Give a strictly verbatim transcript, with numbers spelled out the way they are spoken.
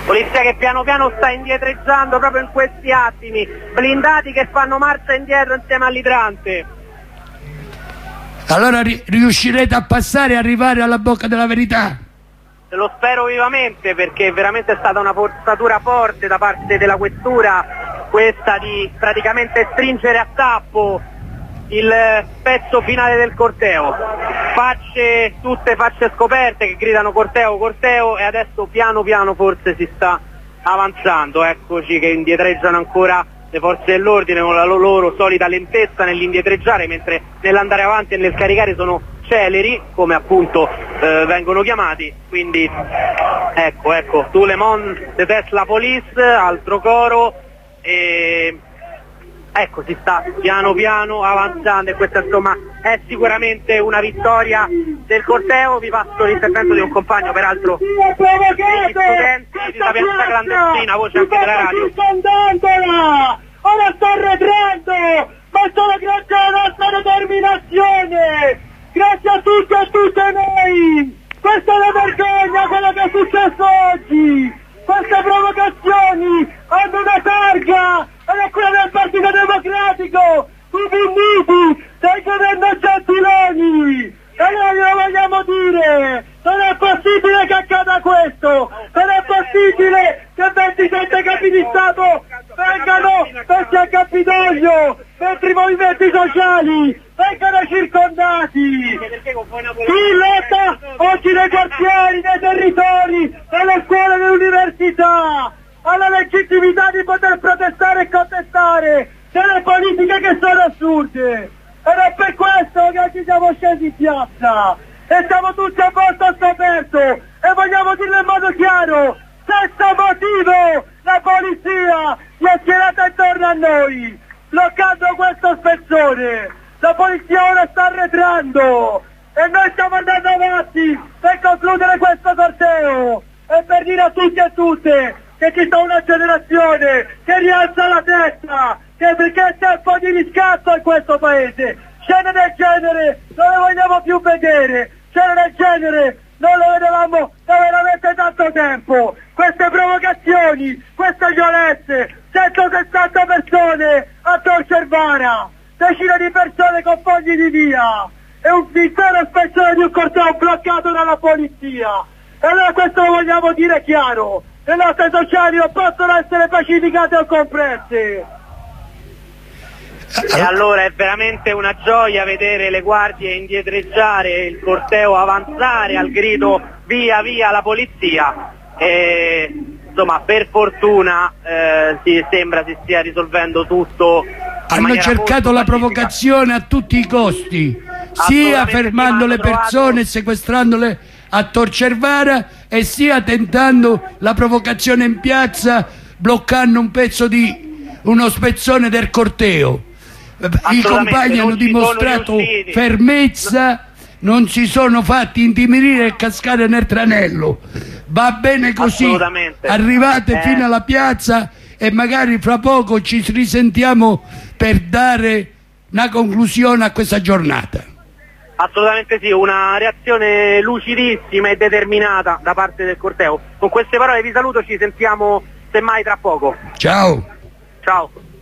Polizia che piano piano sta indietreggiando proprio in questi attimi, blindati che fanno marcia indietro insieme all'idrante. Allora ri riuscirete a passare e arrivare alla bocca della verità? Lo spero vivamente, perché veramente è stata una forzatura forte da parte della questura questa di praticamente stringere a tappo il pezzo finale del corteo. Facce, tutte facce scoperte che gridano corteo, corteo, e adesso piano piano forse si sta avanzando. Eccoci che indietreggiano ancora le forze dell'ordine con la loro solita lentezza nell'indietreggiare, mentre nell'andare avanti e nel caricare sono celeri, come appunto eh, vengono chiamati. Quindi ecco, ecco, tout le monde déteste la police, altro coro, e ecco, si sta piano piano avanzando, e questa insomma è sicuramente una vittoria del corteo. Vi passo l'intervento di un compagno, peraltro degli studenti di Sapienza Clandestina, voce anche della radio. Ora sta arretrando, ma solo grazie alla nostra determinazione, grazie a tutti e a tutte noi. Questa è la vergogna, quello che è successo oggi. Queste provocazioni hanno una targa, ed è quella del Partito Democratico, puniti dal governo Gentiloni. E noi lo vogliamo dire, non è possibile che accada questo, non è possibile che ventisette capi di Stato vengano messi a Campidoglio, mentre i movimenti sociali vengano circondati. Chi lotta oggi nei quartieri, nei territori, nelle scuole e nelle università, ha la legittimità di poter protestare e contestare delle politiche che sono assurde. Ed è per questo che oggi siamo scesi in piazza e siamo tutti a posto scoperto, e vogliamo dirlo in modo chiaro: senza motivo la polizia si è schierata intorno a noi, bloccando questo spezzone. La polizia ora sta arretrando e noi stiamo andando avanti per concludere questo corteo e per dire a tutti e a tutte che ci sta una generazione che rialza la testa, che perché è tempo di riscatto in questo paese. Scene del genere non le vogliamo più vedere, scene del genere non le vedevamo da veramente tanto tempo. Queste provocazioni, queste violenze, centosessanta persone a Tor Cervara, decine di persone con fogli di via e un intero spezzone di un corteo bloccato dalla polizia. E allora questo lo vogliamo dire chiaro: le lotte sociali non possono essere pacificate o compresse. E allora è veramente una gioia vedere le guardie indietreggiare, il corteo avanzare al grido via via la polizia, e insomma per fortuna eh, si sembra si stia risolvendo tutto. Hanno cercato la provocazione a tutti i costi, sia fermando le persone e sequestrandole a Tor Cervara, e sia tentando la provocazione in piazza bloccando un pezzo di uno spezzone del corteo. I compagni hanno dimostrato fermezza, non si sono fatti intimidire e cascare nel tranello. Va bene così, arrivate eh. fino alla piazza e magari fra poco ci risentiamo per dare una conclusione a questa giornata. Assolutamente sì, una reazione lucidissima e determinata da parte del corteo. Con queste parole vi saluto, ci sentiamo semmai tra poco. Ciao. Ciao.